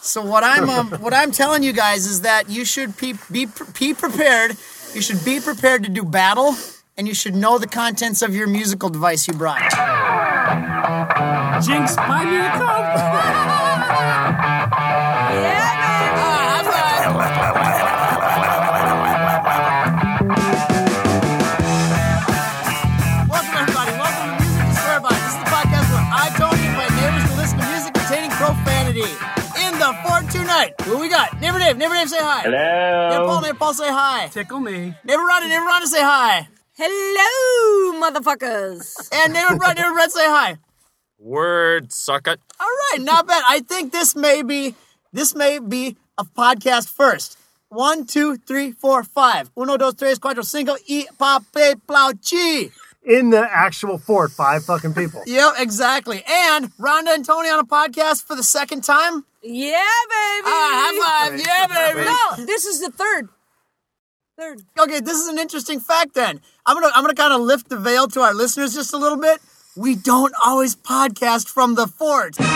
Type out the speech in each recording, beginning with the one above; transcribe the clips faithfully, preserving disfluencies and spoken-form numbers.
So what I'm um, what I'm telling you guys is that you should be, be be prepared. You should be prepared to do battle, and you should know the contents of your musical device you brought. Jinx, buy me a Coke. Yeah, baby. Ah, high five. Welcome everybody. Welcome to Music to Swear By. This is the podcast where I, Tony, invite neighbors to listen to music containing profanity. In the fort tonight, who we got? Neighbor Dave. Neighbor Dave, say hi. Hello. Neighbor Paul. Neighbor Paul, say hi. Tickle me. Neighbor Rhonda. Neighbor Rhonda, say hi. Hello, motherfuckers. And neighbor Brett. Neighbor Brett, say hi. Word, suck it. All right, not bad. I think this may be this may be a podcast first. One, two, three, four, five. Uno, dos, tres, cuatro, cinco, y pape, plau, chi. In the actual fort, five fucking people. Yep, exactly. And Rhonda and Tony on a podcast for the second time. Yeah, baby. Ah, high five. Yeah, baby. No, this is the third. Third. Okay, this is an interesting fact then. I'm gonna I'm gonna kind of lift the veil to our listeners just a little bit. We don't always podcast from the fort. Oh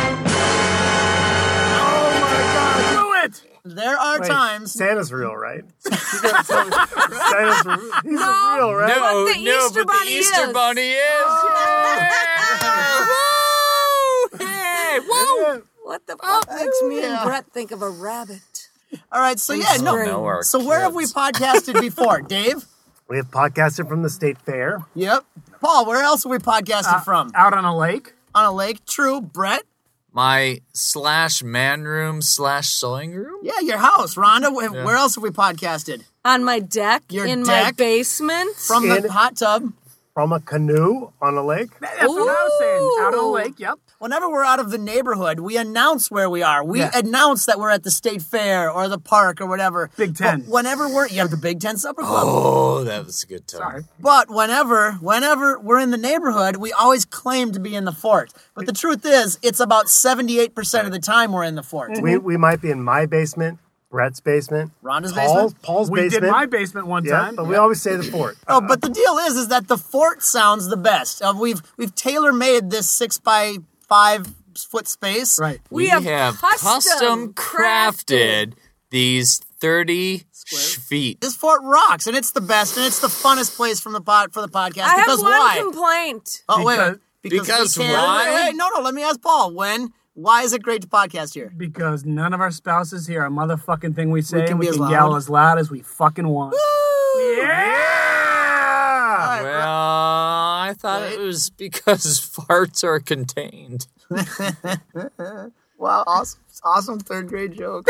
my god, do it! There are Wait, times. Santa's real, right? Santa's he's No, real, right? no, But the no, Easter but Bunny the Easter is. Bunny is. Woo! Hey, woo! What the fuck makes me yeah. and Brett think of a rabbit? All right, so yeah, no. Know our So where have we kids. podcasted before, Dave? We have podcasted from the state fair. Yep. Paul, where else have we podcasted Uh, from? Out on a lake. On a lake. True. Brett? My slash man room slash sewing room? Yeah, your house. Rhonda, where, Yeah. where else have we podcasted? On my deck, Your in my deck? basement. From In- the hot tub. From a canoe on a lake. That's what I was saying. Out on a Ooh. lake, yep. Whenever we're out of the neighborhood, we announce where we are. We Yeah. announce that we're at the state fair or the park or whatever. Big Ten. But whenever we're, you have the Big Ten Supper Club. Oh, that was a good time. Sorry. But whenever, whenever we're in the neighborhood, we always claim to be in the fort. But the truth is, it's about seventy-eight percent of the time we're in the fort. We we might be in my basement, Brett's basement, Rhonda's Paul's, basement? Paul's We basement. did my basement one yeah, time. but we always say the fort. Oh, but the deal is, is that the fort sounds the best. Uh, we've we've tailor made this six by five foot space. Right. We, We have, have custom, custom crafted these thirty sh- feet. This fort rocks, and it's the best, and it's the funnest place from the pod for the podcast. I have because one why? complaint. oh wait, wait. Because- because we can't- why? Wait, wait, no, no. Let me ask Paul. When? Why is it great to podcast here? Because none of our spouses hear a motherfucking thing we say. can and be we as can loud. yell as loud as we fucking want. Yeah! Well, I thought Wait. it was because farts are contained. Wow, awesome, awesome third grade joke.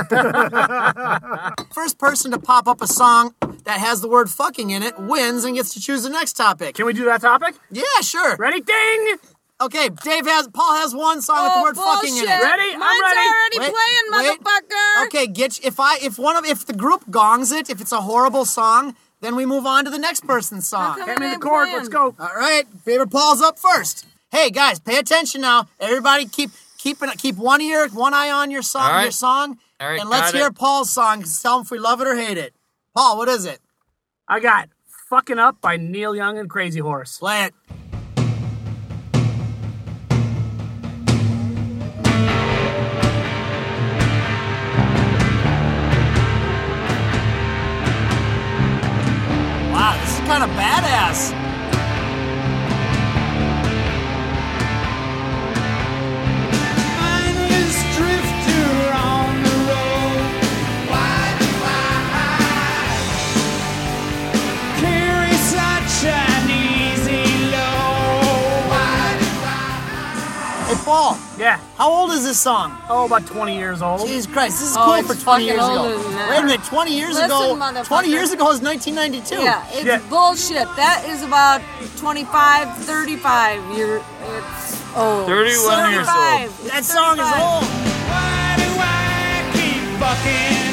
First person to pop up a song that has the word fucking in it wins and gets to choose the next topic. Can we do that topic? Yeah, sure. Ready? Ding! Okay, Dave has, Paul has one song with the Oh, word fucking in it. bullshit. Ready? I'm Mine's ready. already Wait, playing, wait. motherfucker. Okay, get if I if one of if the group gongs it, if it's a horrible song, then we move on to the next person's song. come- Hit me the I'm chord. playing. Let's go. All right, favorite Paul's up first. Hey guys, pay attention now. Everybody, keep keep it, keep one ear, one eye on your song, All right. your song, All right, and let's got hear it. Paul's song. Tell him if we love it or hate it. Paul, what is it? I got Fucking Up by Neil Young and Crazy Horse. Play it. Wow, this is kind of badass. Hey, Paul, Yeah. how old is this song? Oh, about twenty years old. Jesus Christ, this is Oh, cool it's for twenty years fucking ago. older than that. Wait a minute, twenty years Listen, ago. motherfucker. twenty years ago is nineteen ninety-two. Yeah, it's Yeah. bullshit. That is about twenty-five, thirty-five. You're, it's old. thirty-one years old. thirty-five. It's That song is thirty-five. old. Why do I keep fucking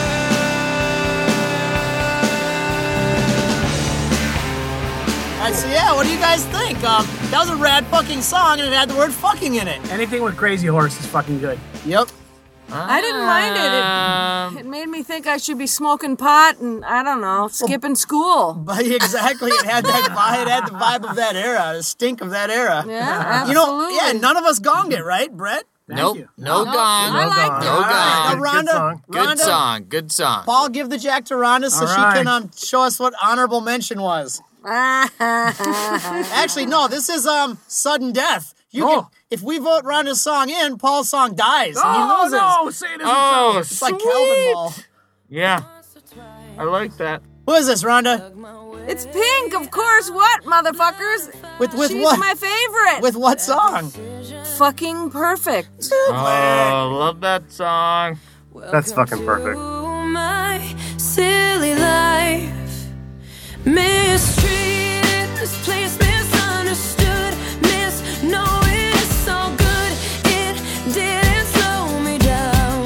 All right, so yeah, what do you guys think? Um, that was a rad fucking song, and it had the word fucking in it. Anything with Crazy Horse is fucking good. Yep. I didn't mind Um, it. it. It made me think I should be smoking pot and, I don't know, skipping school. But exactly, it had that vibe, it had the vibe of that era, the stink of that era. Yeah, You know, absolutely. yeah, none of us gonged it, right, Brett? Thank Nope. you. No No, gone. I liked gone. it. No All right. gone. Now, Rhonda, Good song. Good Rhonda, song. Good song. Paul, give the jack to Rhonda so All she right. can um, show us what honorable mention was. Actually, no, this is um sudden death. You Oh. can, if we vote Rhonda's song in, Paul's song dies and he Oh, loses. no, say it isn't Oh, It's like Kelvin Ball. Yeah. I like that. Who is this, Rhonda? It's Pink, of course. What, motherfuckers? With with She's what? my favorite. With what song? Fucking perfect. Oh, love that song. That's fucking perfect. My silly life, mistreated, misplaced, misunderstood, misknowing it's so good, it didn't slow me down.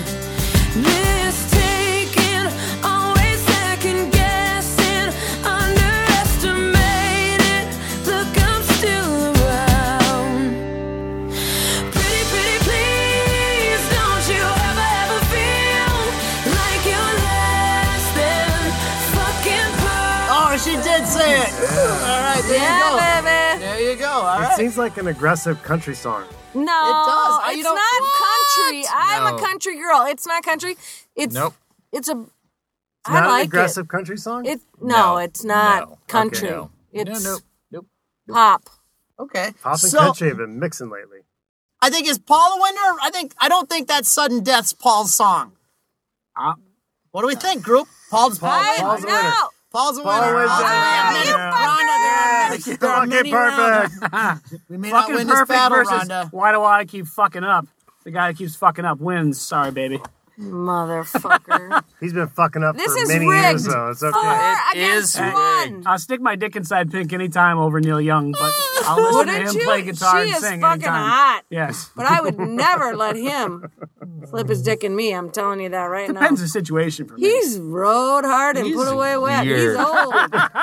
Mistaken, always second guessing, underestimated. Look, I'm still around. Pretty, pretty, please, don't you ever, ever feel like you're less than fucking perfect. Oh, she did say it. All right, there you go. Yeah, baby. There you go. All It right. seems like an aggressive country song. No, It does. I- you it's know- not country. I'm No. a country girl. It's not country. It's Nope. It's a. It's I not an like aggressive country song? it. It no, No. it's not No. country. Okay, no. It's No, nope. pop. Okay. Pop and So, country have been mixing lately. I think is Paul a winner? I think I don't think that's sudden death's Paul's song. Uh, What do we think, group? Paul's Paul. I Paul's a winner. know. Paul's a Paul winner. wins Paul's a it. winner. Ah, you Yeah. Rhonda, there are Yes, many- there are fucking many rounds. perfect. We may not fucking win this perfect battle, versus Rhonda. why do I keep fucking up? The guy that keeps fucking up wins. Sorry, baby. Motherfucker. He's been fucking up This for is many rigged. years, though. It's okay. Four It against is one. I'll stick my dick inside Pink anytime over Neil Young, but I'll listen to Wouldn't him you? play guitar She and is sing fucking anytime. hot. Yes. But I would never let him slip his dick in me. I'm telling you that right Depends now. the situation for me. He's rode hard and He's put away wet. weird. He's old.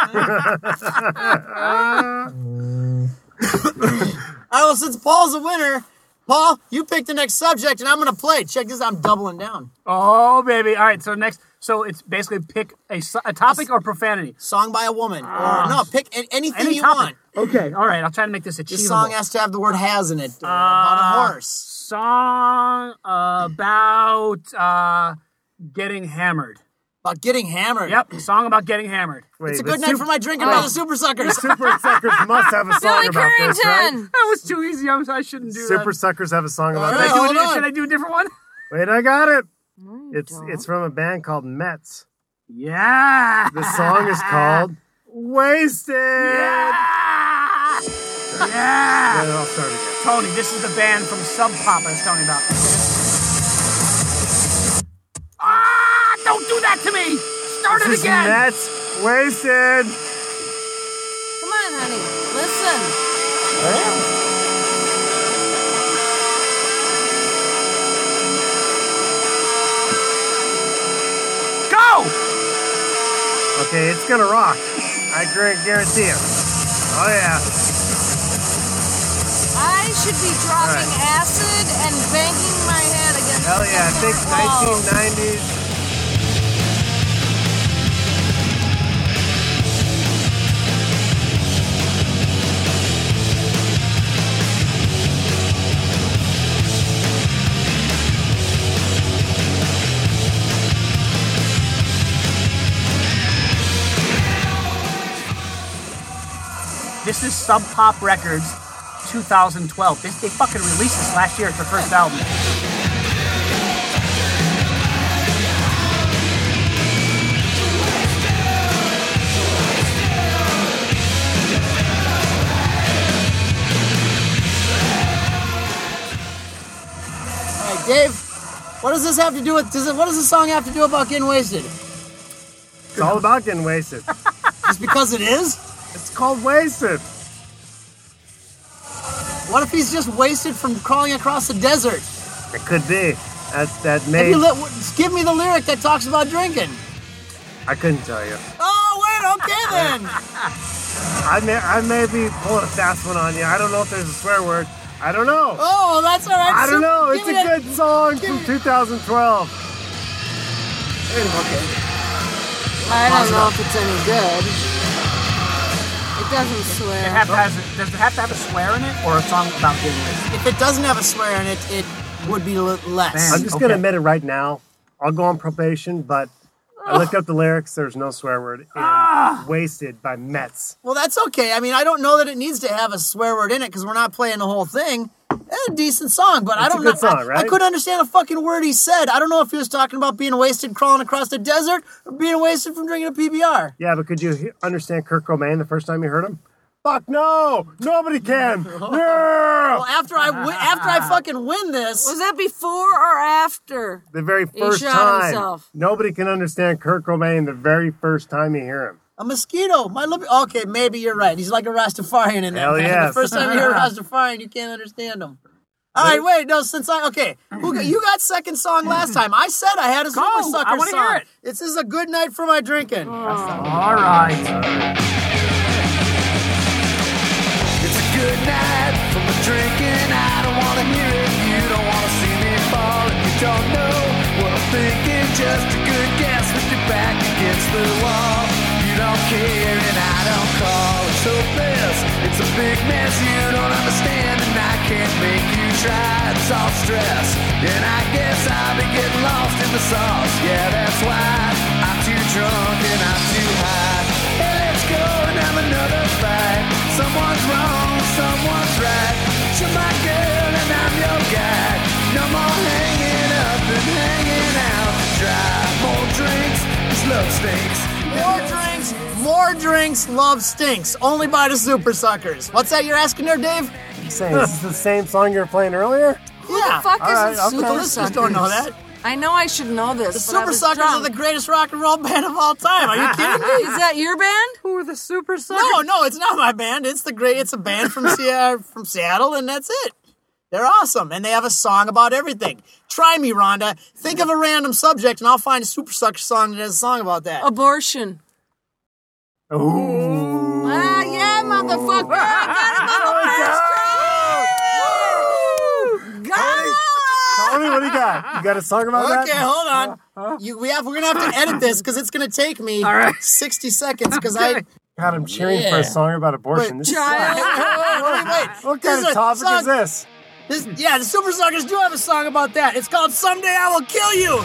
All right, well, since Paul's a winner, Paul, you pick the next subject, and I'm going to play. Check this out. I'm doubling down. Oh, baby. All right, so next, so it's basically pick a, s- a topic or profanity. Song by a woman. Or, no, pick a- anything Any you topic. want. Okay, all right, I'll try to make this This achievable. song has to have the word has in it. Uh, about a horse. Song about uh, getting hammered. About getting hammered. Yep, song about getting hammered. Wait, It's a the good night Super- for my drinking by the Super Suckers. Super Suckers must have a song Billy about this, right? Currington. That was too easy. I'm, I shouldn't do Super that. Suckers have a song about All Should I, right, this. do hold a, on. should I do a different one? Wait, I got it. It's it's from a band called Mets. Yeah. The song is called Wasted. Yeah. Yeah. Then I'll start again. Tony, this is the band from Sub Pop I was telling you about. Ah! Don't do that to me! Start This it is again! Mets Wasted. Come on, honey. Listen. Go! Okay, it's gonna rock. I gu- guarantee it. Oh yeah. I should be dropping All acid and banging my head against Hell the yeah. I think wall. nineteen nineties. This is Sub Pop Records two thousand twelve. They, they fucking released this last year. It's their first album. All right, Dave, what does this have to do with, does it, what does this song have to do about getting wasted? It's all about getting wasted. Just because it is? It's called Wasted. What if he's just wasted from crawling across the desert? It could be. That that If may. you li- give me the lyric that talks about drinking. I couldn't tell you. Oh, wait, okay then. I may I may be pulling a fast one on you. I don't know if there's a swear word. I don't know. Oh, that's all right. I don't So know. give It's a me that- good song from two thousand twelve. Okay. I don't know if it's any good. It doesn't swear. It have to has, does it have to have a swear in it, or a song about getting wasted? If it doesn't have a swear in it, it would be l- less. Man. I'm just Okay. gonna admit it right now. I'll go on probation, but I looked up the lyrics. There's no swear word. In Wasted by Mets. Well, that's okay. I mean, I don't know that it needs to have a swear word in it because we're not playing the whole thing. It's a decent song, but I It's a don't good know. song, I, right? I couldn't understand a fucking word he said. I don't know if he was talking about being wasted crawling across the desert or being wasted from drinking a P B R. Yeah, but could you he- understand Kurt Cobain the first time you heard him? Fuck no! Nobody can! Well, Yeah! after I wi- after I fucking win this, Was that before or after? The very first shot time. himself. Nobody can understand Kurt Cobain the very first time you hear him. a mosquito. My lip- okay, maybe you're right. He's like a Rastafarian in that. Hell man. yes. The first time you hear a Rastafarian, you can't understand him. All right, wait, no, since I, okay, who got, you got second song last time. I said I had a Super Go, Sucker I wanna song. hear it. This is a good night for my drinking. All right. It's a good night for my drinking. I don't want to hear it. You don't want to see me fall. And you don't know what I'm thinking. Just a good guess with your back against the wall. You don't care and I don't call. It's hopeless. It's a big mess you don't understand. And I can't make you try. It's all stress. And I guess I'll be getting lost in the sauce. Yeah, that's why I'm too drunk and I'm too high. Hey, let's go and have another fight. Someone's wrong, someone's right. You're my girl and I'm your guy. No more hanging up and hanging out to dry. More drinks, 'cause love stinks. More drinks, more drinks, love stinks. Only by the Super Suckers. What's that you're asking there, Dave? You saying this is the same song you were playing earlier? Who Yeah. the fuck all is right, the okay. Super The listeners Suckers? don't know that. I know I should know this. The but I Super was Suckers drunk. are the greatest rock and roll band of all time. Are you kidding me? Is that your band? Who are the Super Suckers? No, no, it's not my band. It's the great. It's a band from Seattle, from Seattle, and that's it. They're awesome, and they have a song about everything. Try me, Rhonda. Think of a random subject, and I'll find a Super Sucker song that has a song about that. Abortion. Ooh. Ah, yeah, motherfucker. I got it on the first try. Go! Tony, what do you got? You got a song about that? Okay, hold on. You, we have. We're gonna have to edit this because it's gonna take me All right. sixty seconds. Because I God, I'm cheering for Yeah. a song about abortion. Wait, This Child. wait, wait, wait, wait. What This kind is of a topic song- is this? This, yeah, the Super Suckers do have a song about that. It's called "Someday I Will Kill You."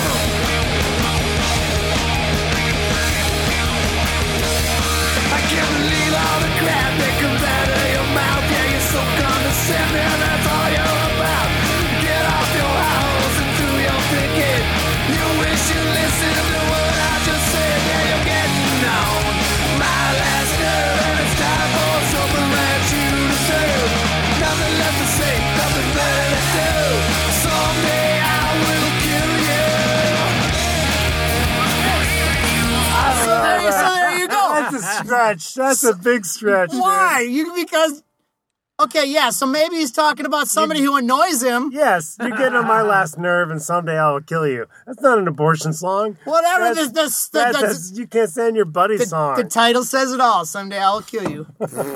I can't believe all the crap that comes out of your mouth. Yeah, you're so condescending, that's all you're about. Get off your house and do your thinking. You wish you listened to what I just said. Yeah, you're getting on my last nerve, and it's time for something that you deserve. Nothing left to say, nothing better to do. Someday I will kill you. So there, so there you go. That's a stretch. That's a big stretch. man. Why? You because okay, yeah. So maybe he's talking about somebody who annoys him. Yes, you're getting on my last nerve, and someday I will kill you. That's not an abortion song. Whatever. That's- This, this, that- the, that's- you can't sing your buddy's the, song. the title says it all. Someday I will kill you.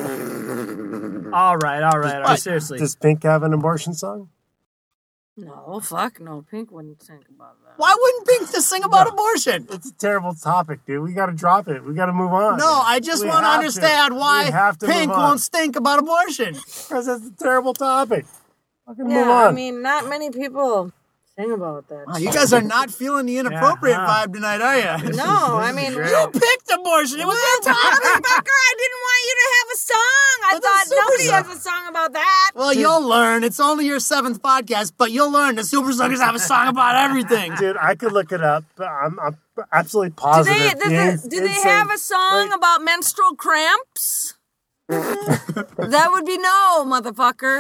All right, all right, all right. What? Seriously. Does Pink have an abortion song? No, fuck no. Pink wouldn't think about that. Why wouldn't Pink just sing about abortion? It's a terrible topic, dude. We got to drop it. We got to move on. No, I just We want to have understand We why have to Pink move on. won't stink about abortion. Because it's a terrible topic. Fucking Yeah, move on. I mean, not many people sing about that. Wow, you guys are not feeling the inappropriate Yeah, huh. vibe tonight, are you? No, I mean, You picked abortion. It was your topic. motherfucker, I didn't want you to have a song. I But the thought Super nobody Suck- has a song about that. Well, you'll learn. It's only your seventh podcast, but you'll learn. The Super Suckers have a song about everything. Dude, I could look it up, but I'm, I'm absolutely Do positive. they, the do they, ins- do they insane- have a song Wait, about menstrual cramps? That would be no, motherfucker.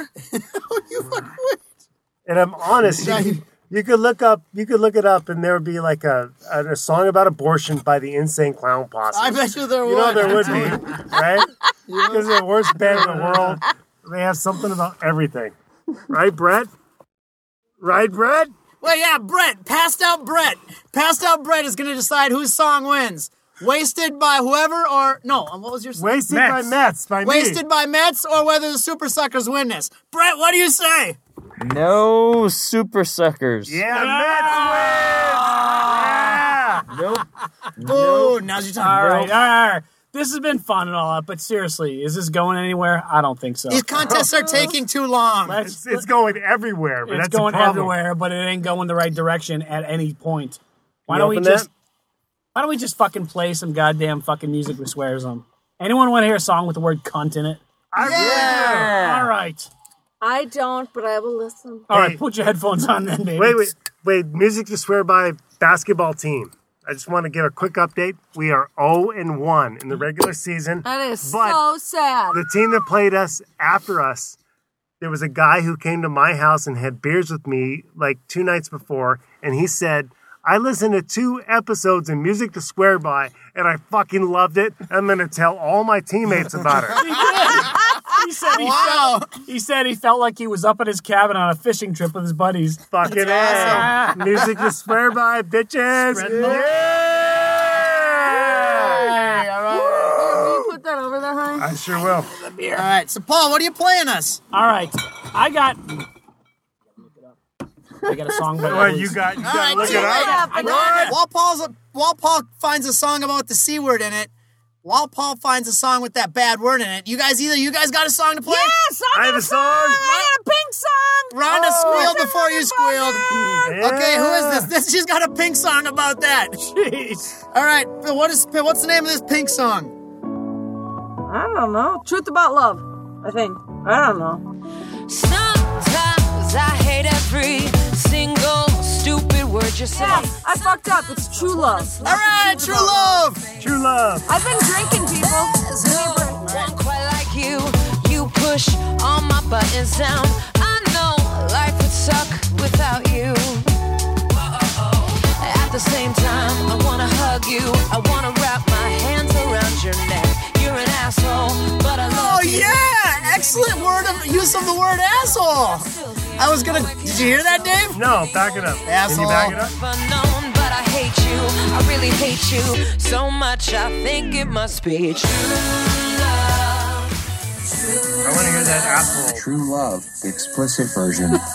And I'm honest. You, could- you could look up. You could look it up, and there would be like a a, a song about abortion by the Insane Clown Posse. I bet you there You would. know there would be, right? Because they're the worst band in the world. They have something about everything, right, Brett? Right, Brett? Well, yeah, Brett. Passed out Brett. Passed out Brett is going to decide whose song wins. Wasted by whoever or... No, what was your... Wasted Mets. by Mets by me. Wasted by Mets or whether the Super Suckers win this. Brett, what do you say? No Super Suckers. Yeah, Mets win. Yeah. Nope. Oh, now's your time. All right, all right. this has been fun and all that, but seriously, is this going anywhere? I don't think so. These contests are taking too long. Let's- It's, it's going everywhere, but it's that's going a problem. everywhere, but it ain't going the right direction at any point. Why You don't we open just? that? Why don't we just fucking play some goddamn fucking music with swears on? Anyone want to hear a song with the word cunt in it? I Yeah. All right. I don't, but I will listen. All right, Hey. put your headphones on then, baby. Wait, wait, wait. Music to swear by basketball team. I just want to give a quick update. We are oh and one in the regular season. That is But so sad. the team that played us after us, there was a guy who came to my house and had beers with me like two nights before, and he said, I listened to two episodes of Music to Swear By, and I fucking loved it. I'm going to tell all my teammates about it. He said he, Wow. felt, he said he felt like he was up at his cabin on a fishing trip with his buddies. Fucking That's A. Music to Swear By, bitches. Spread the- Hey, all right. Can you put that over there, honey? I sure will. All right. So, Paul, what are you playing us? All right, I got. I got a song by. What, you got, you All got right, to look do it up? I While, while Paul's while Paul finds a song about the C word in it, while Paul finds a song with that bad word in it, you guys either you guys got a song to play? Yes, I I got have a a song. song. I got a pink song. Rhonda squealed before you squealed. Yeah. Okay, who is this? This she's got a pink song about that. Jeez. All right, Phil, what is Phil, what's the name of this pink song? I don't know. Truth about love, I think. I don't know. Sometimes I hate every single stupid word you say. Yeah, I fucked up. It's true love. All right, True Love. True love. I've been drinking, people. There's no one quite like you. You push all my buttons down. I know life would suck without you. At the same time, I wanna hug you. I wanna wrap my hands around your neck. You're an asshole, but I love Oh yeah, excellent word of use of the word asshole. I was gonna. Did you hear that, Dave? No, back it up. Can Asshole. you back it up? unknown, but I hate you. I really hate you so much. I think it must be true love. I want to hear that asshole. True Love, the explicit version. Did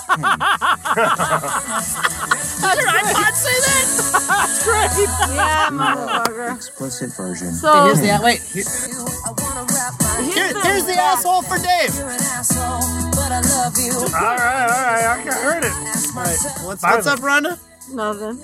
iPod say that? Yeah, motherfucker. explicit version. So Here's the wait. Here, I wanna wrap my here- here's the asshole for Dave. You're an asshole, but I love you. All right, all right. I heard it. What's what's up, Rhonda? nothing.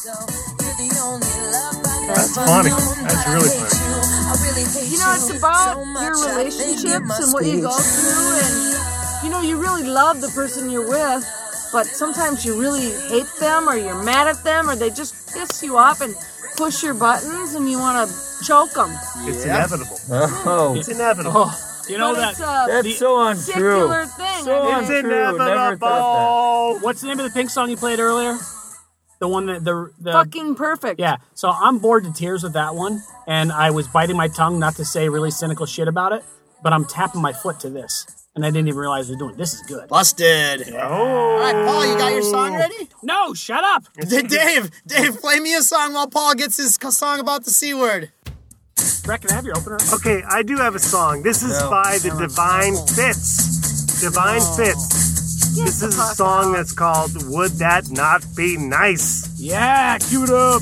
That's funny. That's really funny. You know, it's about your relationships and what you go through, and you know, you really love the person you're with, but sometimes you really hate them, or you're mad at them, or they just piss you off and push your buttons, and you want to choke them. It's inevitable. Oh, It's inevitable. Oh, you know But that. it's a that's so untrue. particular thing. So I mean, It's untrue. Never thought inevitable. What's the name of the pink song you played earlier? The one that the the fucking perfect. yeah. So I'm bored to tears with that one, and I was biting my tongue not to say really cynical shit about it, but I'm tapping my foot to this, and I didn't even realize we were doing. This is good. Busted. All right, Paul, you got your song ready? No, shut up. Dave, Dave, play me a song while Paul gets his song about the C word. Brett, can I have your opener? Okay, I do have a song. This is No. by the Divine Fits. Divine Fits. This is a song that's called Would That Not Be Nice? Yeah, cue it up.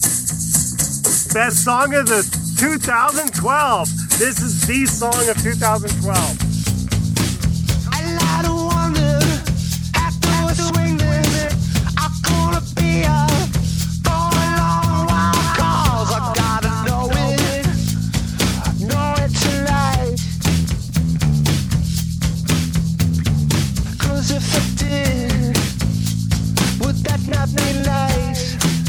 Best song of the two thousand twelve. This is the song of two thousand twelve. I lie to wonder after a swing this. I'm gonna be a for a long while, 'cause I gotta know it, know it tonight. 'Cause if I did, would that not be nice?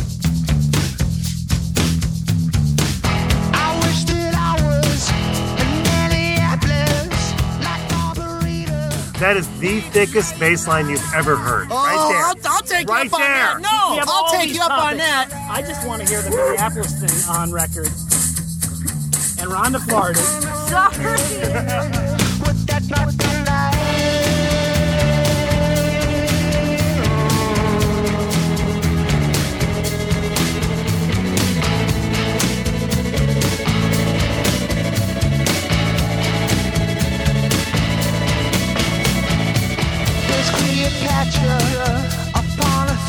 I wish that I was in Minneapolis, like Margarita. That is the thickest bass line you've ever heard. Oh, right there. I'll, I'll take Right you up on there. that. No, We have I'll all take these you up on topics. that. I just want to hear the Minneapolis thing on record. And Rhonda farted. Sorry. Would that not be nice? There's Cleopatra upon a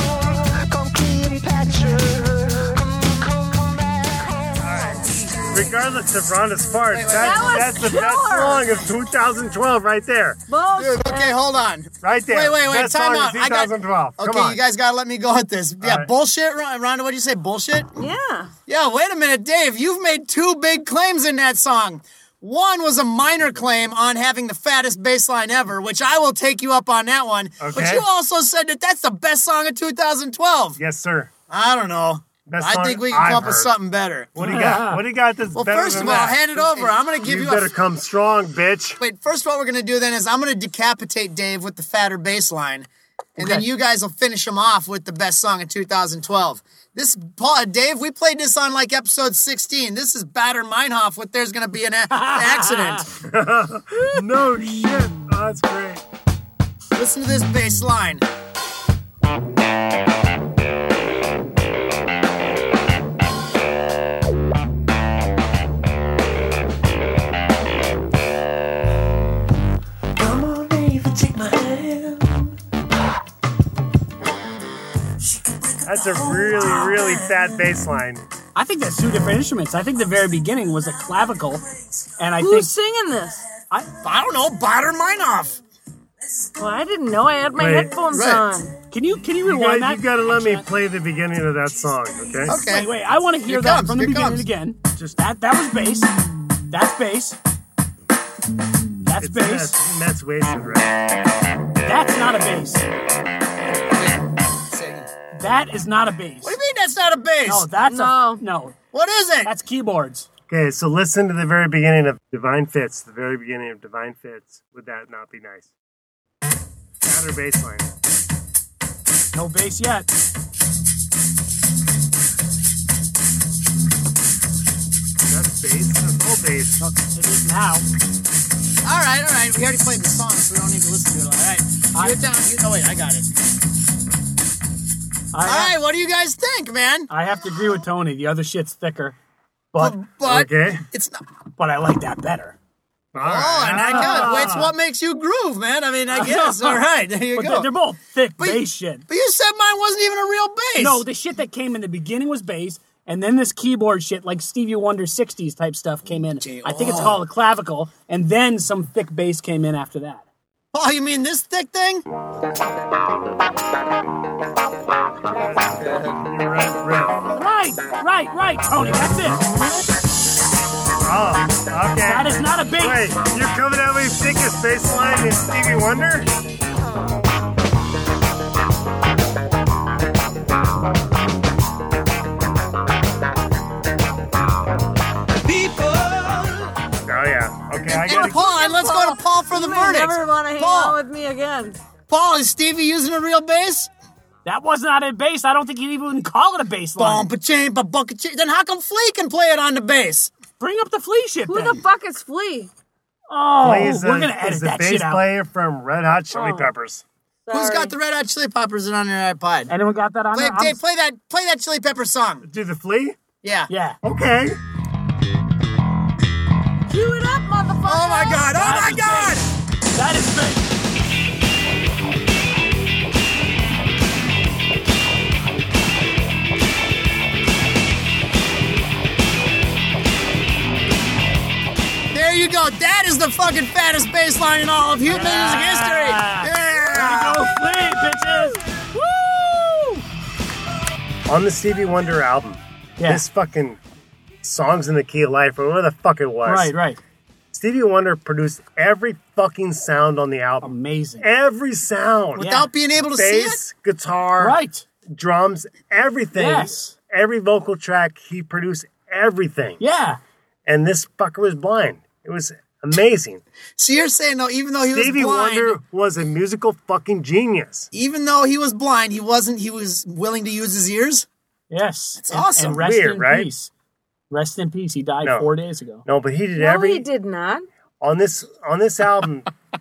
throne. Come Cleopatra, come, come, come back home. We're regardless of Rhonda's farts, Wait, wait, that, that was that's the best killer. song of two thousand twelve right there. Bullshit. Dude, okay, hold on. Right there. Wait, wait, wait. Best Time song out. of I got. twenty twelve. Come Okay, on. you guys gotta let me go with this. Yeah, right. bullshit, Ron- Rhonda. What did you say? Bullshit. Yeah. Yeah. Wait a minute, Dave. You've made two big claims in that song. One was a minor claim on having the fattest bass line ever, which I will take you up on that one. But Okay. you also said that that's the best song of two thousand twelve. Yes, sir. I don't know. Best I song think we can I've come up with heard. something better. What do you got? What do you got that's Well, better first than of all, that? hand it over. I'm going to give you you, better a... come strong, bitch. Wait, first of all, we're going to do then is I'm going to decapitate Dave with the fatter bass line. And then Okay. you guys will finish him off with the best song of two thousand twelve. This, Paul, Dave, we played this on like episode sixteen. This is Batter Meinhof with There's Gonna Be an a- Accident. No shit. Oh, that's great. Listen to this bass line. Come on, baby, take my hand. That's a really, really fat bass line. I think that's two different instruments. I think the very beginning was a clavicle, and I Who's think singing this? I don't know, Batter Meinhof. Well, I didn't know. I had my Wait, headphones right. on. can you can you You rewind got, that? you got to let me play the beginning of that song, okay? Okay. Wait, wait. I want to hear Here that comes, from the here beginning comes. again. Just that that was bass. That's bass. That's It's bass. Mets, Mets wasted, right? That's not a bass. Say it again. That is not a bass. What do you mean that's not a bass? No, that's No. a no. What is it? That's keyboards. Okay, so listen to the very beginning of Divine Fits. The very beginning of Divine Fits. Would that not be nice? Fatter bass line. No bass yet. That's bass? That's all bass. No, it is now. All right, all right. We already played the song, so we don't need to listen to it. All right. I- Do it down. You- Oh, wait, I got it. I All have, right, what do you guys think, man? I have to agree with Tony. The other shit's thicker, but But Okay. it's not. but I like that better. All Oh, right. and I got it. It's what makes you groove, man. I mean, I guess. All right, there you But go. they're, they're both thick But- bass shit. But you said mine wasn't even a real bass. No, the shit that came in the beginning was bass, and then this keyboard shit, like Stevie Wonder sixties type stuff, came in. Gee, I think it's oh. called a clavicle, and then some thick bass came in after that. Oh, you mean this thick thing? You're right, right. Right, right, right, Tony. That's it. Oh, okay. That is not a bass. Wait, you're coming at me thickest bass line in Stevie Wonder? Oh yeah. Okay, I Hey, got Paul, and let's go to Paul for the You may verdict. never want to hang Paul. out with me again. Paul, is Stevie using a real bass? That was not a bass. I don't think you even call it a bass line. Bum, ba-chain, ba-bunka-chain. Then how come Flea can play it on the bass? Bring up the flea shit Who then. the fuck is Flea? Oh, Plays we're the- gonna edit is the that bass shit out. player from Red Hot Chili Oh. Peppers. Who's Sorry. got the Red Hot Chili Peppers on their iPod? Anyone got that on Play, there? I'm- Dave, play that, play that Chili Pepper song. Do the flea? Yeah. Yeah. Okay. Cue it up, motherfucker! Oh my God! Oh That my is God! bass. That is bass. There you go. That is the fucking fattest bass line in all of human music history. Yeah. Go flea, bitches. Woo! On the Stevie Wonder album, Yeah. this fucking Songs in the Key of Life, or whatever the fuck it was. Right, right. Stevie Wonder produced every fucking sound on the album. Amazing. Every sound. Without being able to see it. Bass, guitar, Right. drums, everything. Yes. Every vocal track, he produced everything. Yeah. And this fucker was blind. It was amazing. So you're saying though, even though he was Stevie blind, Wonder was a musical fucking genius. even though he was blind, he wasn't. He was willing to use his ears. Yes. That's And- awesome. And rest Weird, in right? peace. Rest in peace. He died No. four days ago. No, but he did No, every he did not. on this on this album.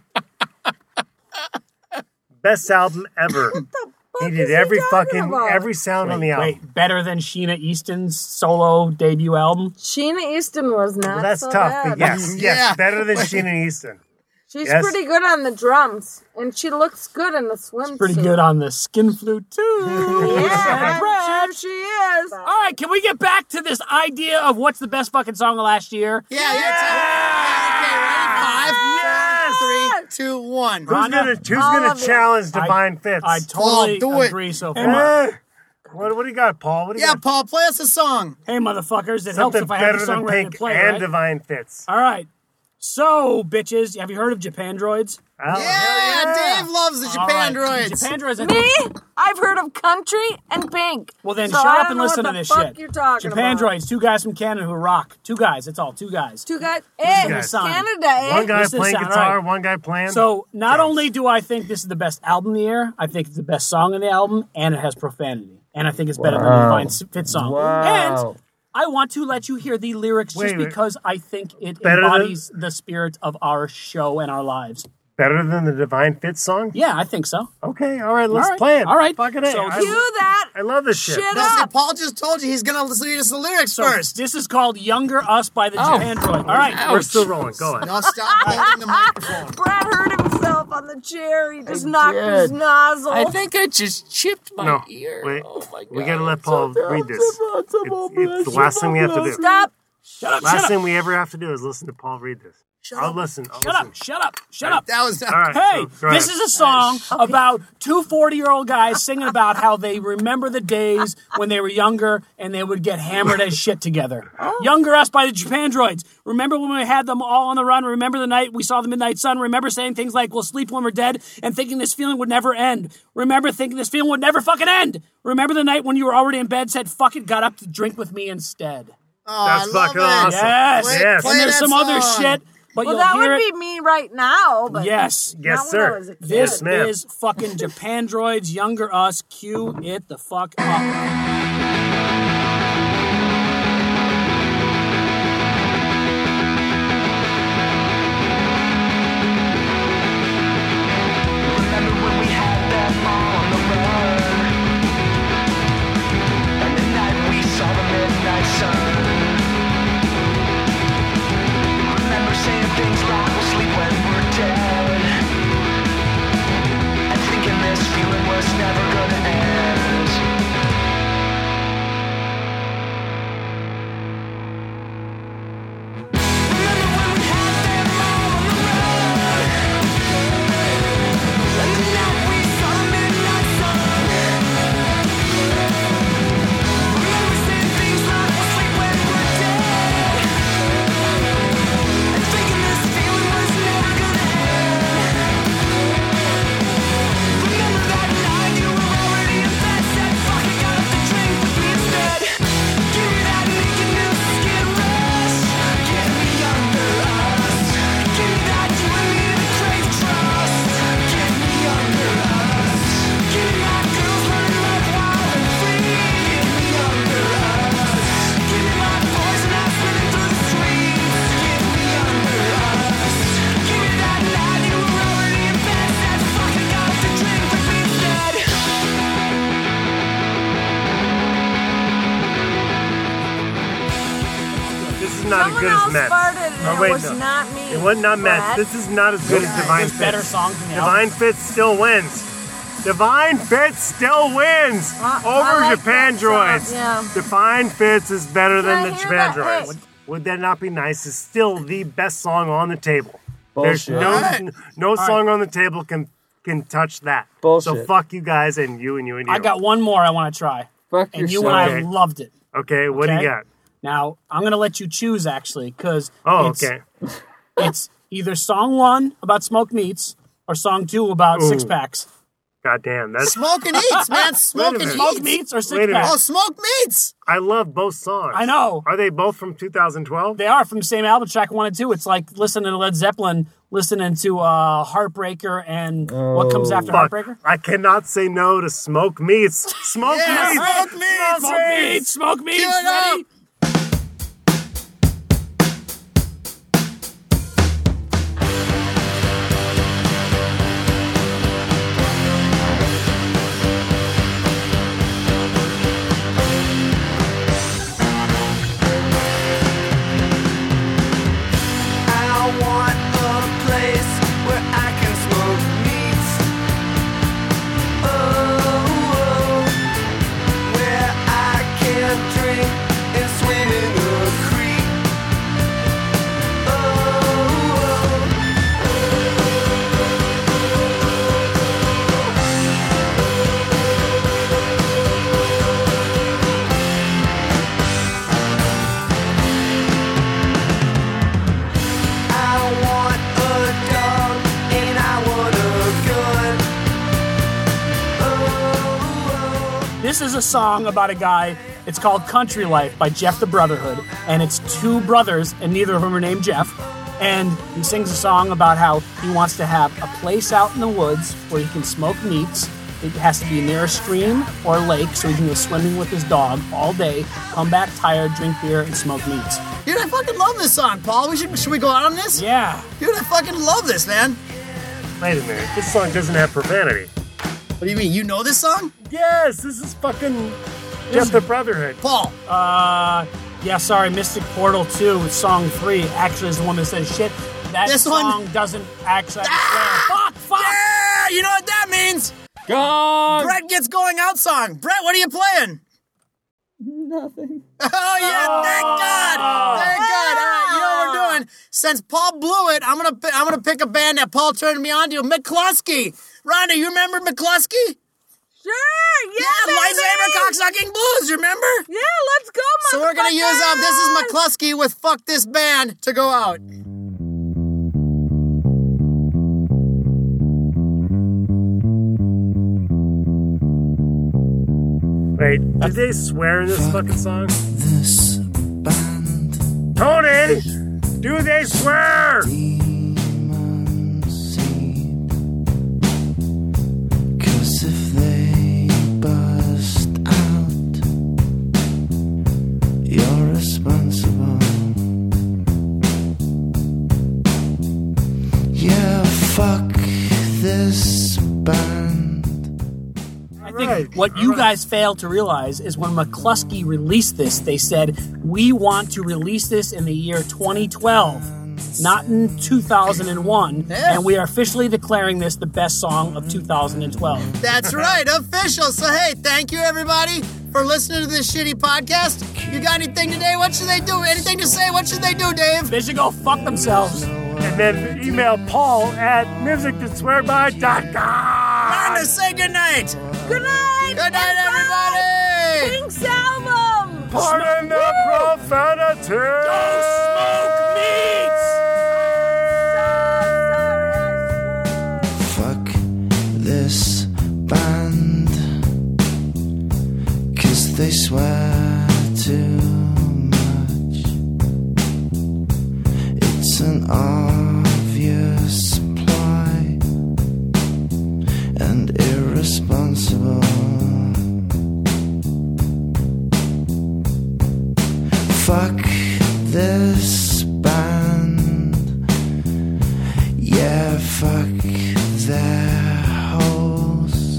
Best album ever. What He is did every talking fucking about? every sound on the album. Wait, better than Sheena Easton's solo debut album? Sheena Easton was not Well, that's so tough, bad. but yes, yes, Yeah. better than Sheena Easton. She's Yes. pretty good on the drums, and she looks good in the swimsuit. Pretty good on the skin flute, too. Yeah, I'm sure she is. All right, can we get back to this idea of what's the best fucking song of last year? Yeah, yeah. yeah. Okay, ready? Five, four, three, two, one. Who's Rhonda? gonna Who's All gonna of it. challenge Divine Fits? I totally Paul, do it. agree so Hey, far. man. What, what do you got, Paul? What do you Yeah, got? Paul, play us a song. Hey, motherfuckers, it helps Something if I have better the than song ready Pink to play, and right? Divine Fits. All right. So, bitches, have you heard of Japandroids? Oh, hell Yeah, yeah. Dave loves the All Japan right. droids. Japandroids, I Me? think. I've heard of country and pink. Well, then So shut I up don't and know listen what to the this fuck shit. You're talking about. Japandroids, two guys from Canada who rock. Two guys, that's all, two guys. Two guys. Hey, to the sound. Canada, eh? One guy Listen to playing sound, guitar, all right. one guy playing. So, not drums. only do I think this is the best album of the year, I think it's the best song on the album, and it has profanity. And I think it's better than the Divine Fit song. And I want to let you hear the lyrics just Wait, wait. because I think it Better than- embodies the spirit of our show and our lives. Better than the Divine Fits song? Yeah, I think so. Okay, all right, let's All right, play it. all right. Fucking A. So I, Do that. I love this shit. Shit No, see, up. Paul just told you he's going to read us the lyrics So first. this is called Younger Us by the Japandroid. All right. We're still rolling. Go ahead. No, stop holding the microphone. Brad hurt himself on the chair. He just knocked his did. nozzle. I think I just chipped my No, ear. wait. Oh my god. We gotta let Paul read this. It's, it's the last thing we have to do. Stop. Shut up, Last shut up. thing we ever have to do is listen to Paul read this. I'll listen. I'll Shut listen. up, shut up, shut up. That was All right. Hey, so, go this ahead. is a song about two forty-year-old guys singing about how they remember the days when they were younger and they would get hammered as shit together. Younger Us by the Japandroids. Remember when we had them all on the run? Remember the night we saw the midnight sun? Remember saying things like, we'll sleep when we're dead, and thinking this feeling would never end? Remember thinking this feeling would never fucking end? Remember the night when you were already in bed, said, fuck it, got up to drink with me instead? Oh, That's I love fucking it. awesome. Yes. Play- Yes. play And there's that some other song. shit, but Well, you'll that hear would it. be me right now. But Yes. Yes, not sir. When I was a kid. This Yes, ma'am. is fucking Japandroids, Younger Us. Cue it the fuck up. Remember when we had them on the run? And the night we saw the midnight sun. Remember saying things like we'll sleep when we're dead. And thinking this feeling was never gonna end. Remember when we had them all on the run? And the night we saw the midnight sun. Remember saying things like we'll sleep when we're dead. And thinking this feeling was never gonna end. Remember that night you were already in bed, said fuck it, got up to drink with me instead. Give me that naked new skin rush. Get me under us. Give me that you and me to crave trust. Get me under us. Give me my girls running like wild and free. Get me under us. Give me my boys and I'm swimming through the streets. Get me under us. Give me that night you were already in bed, said fuck it, got up to drink with me instead. This is not Someone as good else as Mets. farted and Oh, it wait, was no. not me. It was not Mets. Brad. This is not as good as Divine There's better Fits. songs than the album. Divine Fits still wins. Divine Fits still wins Uh, I over like Japan that song, Droids. yeah. Divine Fits is better Can I than the hear Japan that? Droids. Hey. Would that not be nice? It's still the best song on the table. Bullshit. There's no Alright. no song on the table can can touch that. So Bullshit. fuck you guys and you and you and you. I got one more I want to try. Fuck And yourself. you and I Okay. loved it. Okay, what do Okay? you got? Now, I'm going to let you choose, actually, because Oh, it's, okay. it's either song one about smoked meats or song two about Ooh. six packs. God damn, that's Smoke and eats, man. Smoke and minute. Smoked eats. meats or Wait six a minute. Oh, packs? smoke meats. I love both songs. I know. Are they both from two thousand twelve? They are from the same album, track one and two. It's like listening to Led Zeppelin, listening to uh, Heartbreaker and what comes after Fuck. Heartbreaker? I cannot say no to Smoke Meats. Smoke Yeah, Meats. smoke meats. Smoke meats, smoke meats, Cue it up. ready? I want a place where This is a song about a guy. It's called Country Life by Jeff the Brotherhood. And it's two brothers, and neither of them are named Jeff. And he sings a song about how he wants to have a place out in the woods where he can smoke meats. It has to be near a stream or a lake so he can go swimming with his dog all day, come back tired, drink beer, and smoke meats. Dude, I fucking love this song, Paul. We should should we go out on this? Yeah. Dude, I fucking love this, man. Wait a minute. This song doesn't have profanity. What do you mean? You know this song? Yes, this is fucking Jeff the Brotherhood. Paul. Uh, yeah, sorry, Mystic Portal two, song three, actually is the one that says shit. That This song one- doesn't actually Ah! swear. Fuck, fuck! Yeah, you know what that means? God! Brett gets going out song. Brett, what are you playing? Nothing. Oh, yeah, thank God. Thank God. All right, you know what we're doing? Since Paul blew it, I'm going to I'm gonna pick a band that Paul turned me on to, McCluskey. Rhonda, you remember McCluskey? Sure, yeah, Yeah, baby. Lightsaber Cocksucking Blues, you remember? Yeah, let's go, So we're going to use um, This Is motherfuckers. McCluskey with Fuck This Band to go out. Wait, did they swear in this fucking song? This band Tony! Do they swear? demon seed. Cause if they burst out, you're responsible. Yeah, fuck this band. I think Right, what you alright. guys failed to realize is when McCluskey released this, they said, we want to release this in the year twenty twelve, not in two thousand one, Yeah. and we are officially declaring this the best song of two thousand twelve. That's right, official. So, hey, thank you, everybody, for listening to this shitty podcast. You got anything today? What should they do? Anything to say? What should they do, Dave? They should go fuck themselves. And then email Paul at music to swear by dot com. Rhonda, say goodnight. Good night. Good night, everybody. Pink's album. Pardon the profanity. Don't smoke meats. Fuck this band, cause they swear too much. It's an obvious ploy and irresponsible. Fuck this band. Yeah, fuck their holes.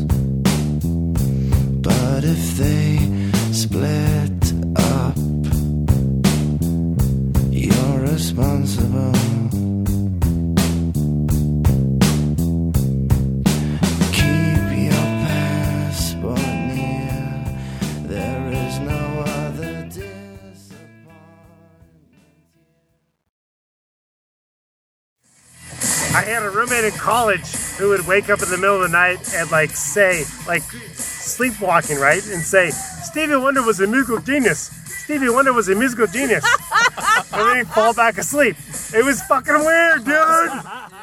But if they split up, you're responsible. Keep your passport near. There is no other disappointment. I had a roommate in college who would wake up in the middle of the night and like say, like sleepwalking, right? And say, Stevie Wonder was a musical genius. Stevie Wonder was a musical genius. And then he'd fall back asleep. It was fucking weird, dude.